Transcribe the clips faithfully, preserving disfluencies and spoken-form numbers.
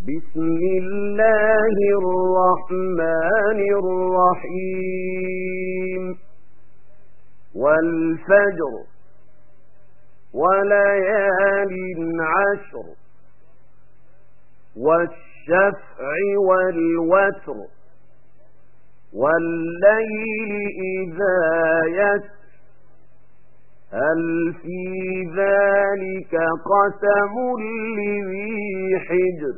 بسم الله الرحمن الرحيم والفجر وليال عشر والشفع والوتر والليل إذا يسر هل في ذلك قسم لذي حجر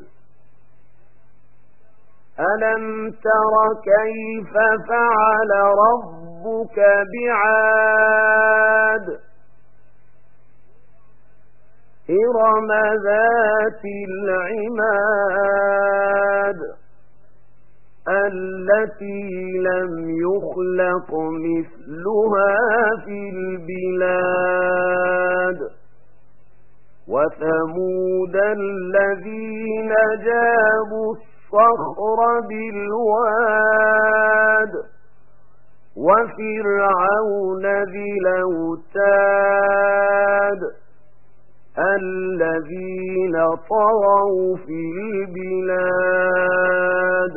ألم تر كيف فعل ربك بعاد إرم ذات العماد التي لم يخلق مثلها في البلاد وثمود الذين جابوا الصخر بالواد وفرعون ذي الأوتاد الذين طغوا في البلاد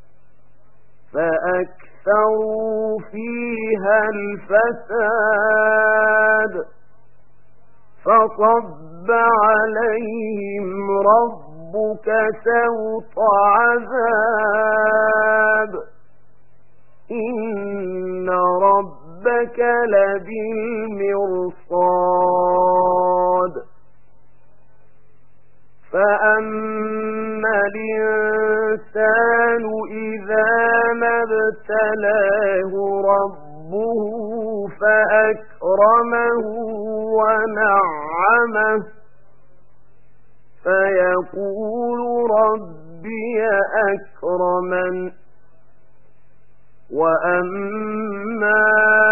فأكثروا فيها الفساد فصب عليهم ربك سوط عذاب إن ربك لبالمرصاد فأما الإنسان إذا ما ابتلاه ربه فأكرمه ونعمه فيقول ربي أكرمن وأما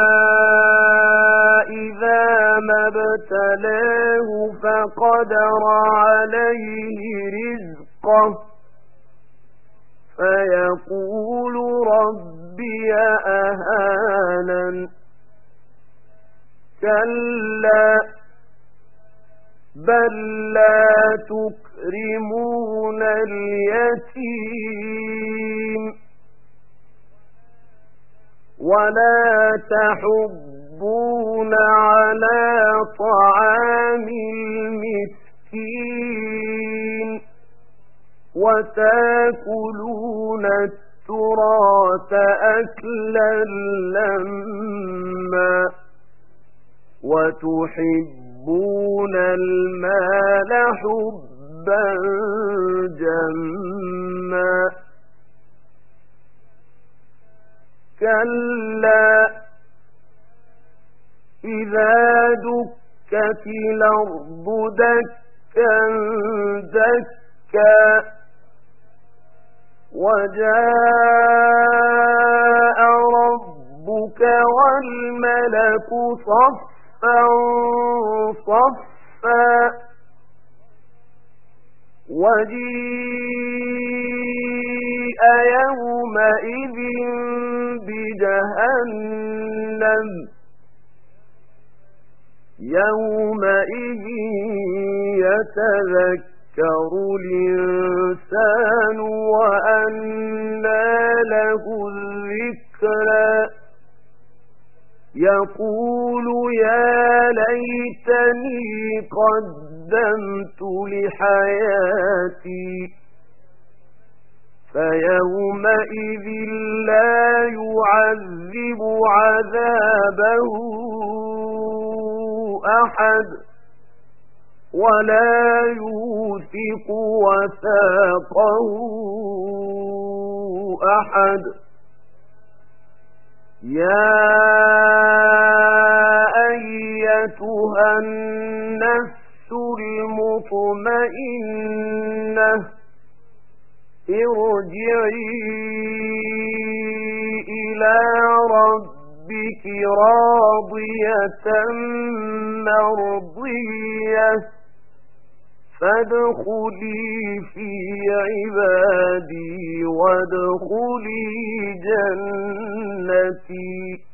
إذا ما ابتلاه فقدر عليه رزقه فيقول ربي أهانن كلا بل لا تكرمون اليتيم ولا تحضون على طعام المسكين وتأكلون التراث أكلا لما وتحبون المال حبا جما كلا إذا دكت الأرض دكا دكا وجاء ربك والملك صفا صفا وجيء يومئذ بجهنم يومئذ يتذكر الإنسان وأنى له الذكرى يقول يا ليتني قدمت لحياتي فيومئذ لا يعذب عذابه أحد ولا يوثق وثاقه أحد يا أيتها النفس المطمئنة ارجعي إلى ربك راضية مرضية فادخلي في عبادي وادخلي جنتي